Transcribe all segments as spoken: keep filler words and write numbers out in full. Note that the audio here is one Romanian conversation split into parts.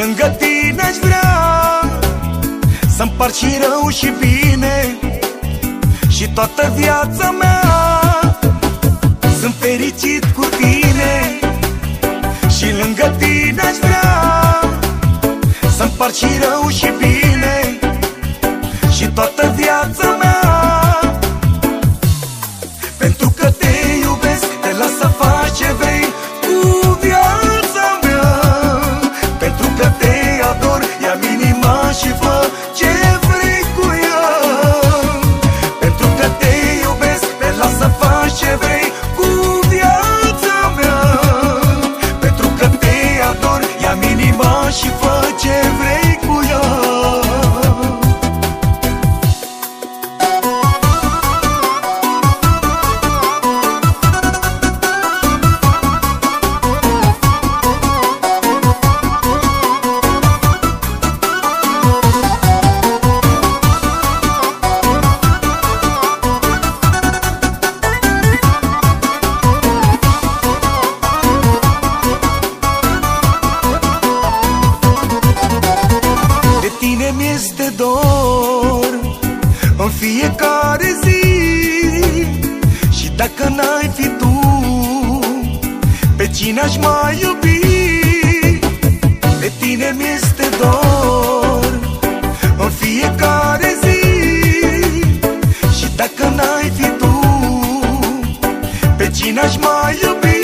lângă tine aș vrea să împart și rău și bine, și toată viața mea sunt fericit cu tine. Și lângă tine aș vrea să împart și rău și bine, și toată viața mea. Pentru că te iubesc, te las să faci ce vrei cu viața mea. Pentru că te ador, ia inima și fă ce vrei cu ea. Pentru că te iubesc, te las să faci ce vrei cu viața mea. Pentru că te ador, ia inima și fă ce vrei cu ea. Mi-este dor în fiecare zi, și dacă n-ai fi tu, pe cine aș mai iubi? De tine mi-este dor în fiecare zi, și dacă n-ai fi tu, pe cine aș mai iubi?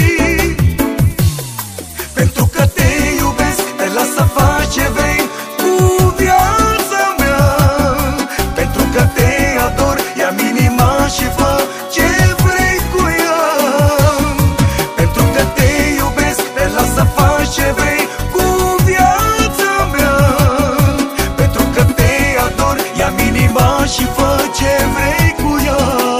Pentru că te iubesc, te las să faci ce vrei cu viața mea. Pentru că te ador, ia inima și fă ce vrei cu ea. Pentru că te iubesc, te las să faci ce vrei cu viața mea. Pentru că te ador, ia inima și fă ce vrei cu ea.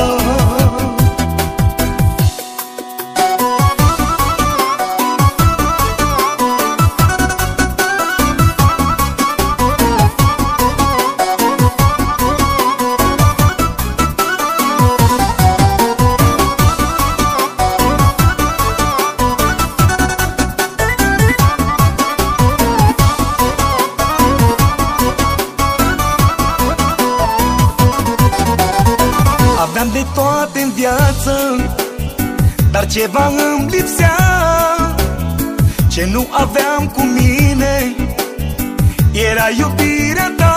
Aveam de toate în viață, dar ceva îmi lipsea, ce nu aveam cu mine, era iubirea ta.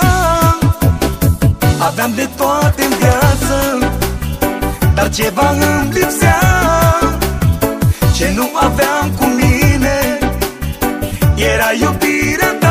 Aveam de toate în viață, dar ceva îmi lipsea, ce nu aveam cu mine, era iubirea ta.